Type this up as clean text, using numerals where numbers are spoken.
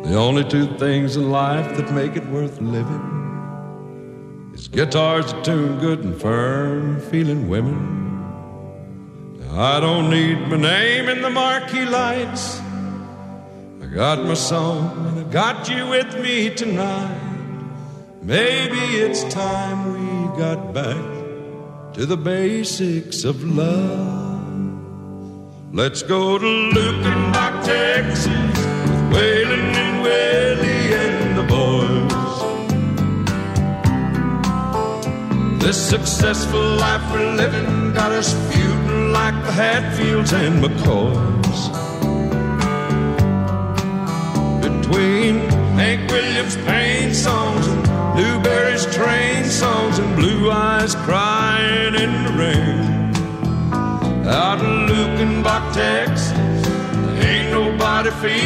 The only two things in life that make it worth living is guitars that tune good and firm feeling women. Now, I don't need my name in the marquee lights. I got my song and I got you with me tonight. Maybe it's time we got back to the basics of love. Let's go to Lukenbach, Texas, with Waylon and Willie and the boys. This successful life we're living got us feuding like the Hatfields and McCoys. Between Hank Williams' pain songs and Newberry's train songs and Blue Eyes crying in the rain, out in Lukenbach, Texas, ain't nobody feeling